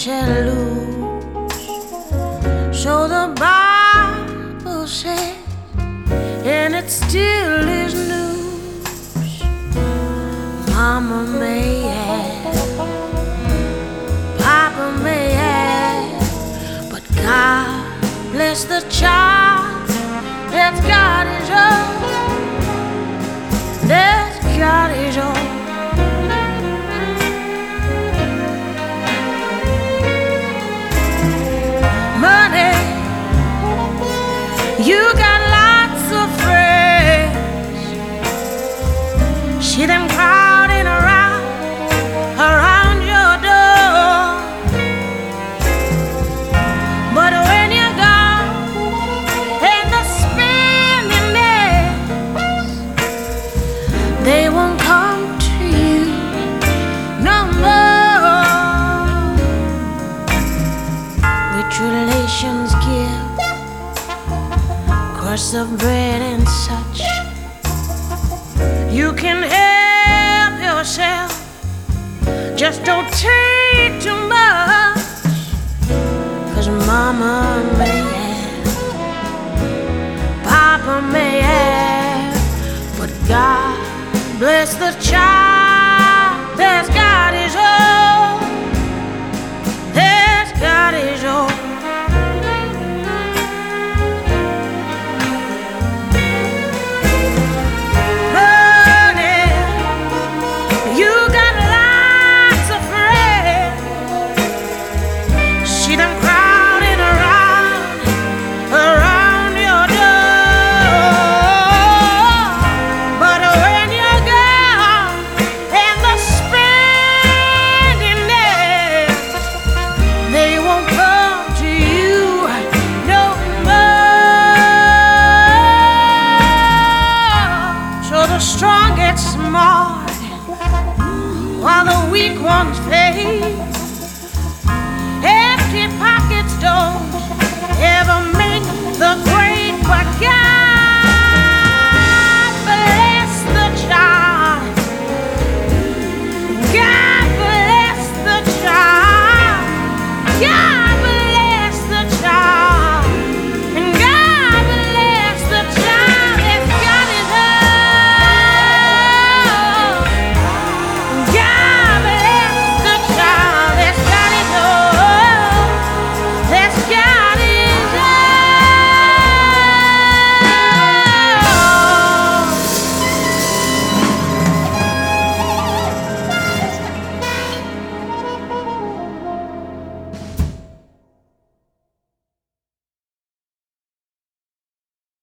shed loose. So the Bible says, and it still is news. Mama may have, Papa may have, but God bless the child that's got his own, that's got his own. Money, you got lots of friends. See them crowding around your door. But when you go in the spending days, they won't come to you no more. Which relations give crust of bread and such. You can help yourself, just don't take too much. 'Cause Mama may have, Papa may have, but God bless the child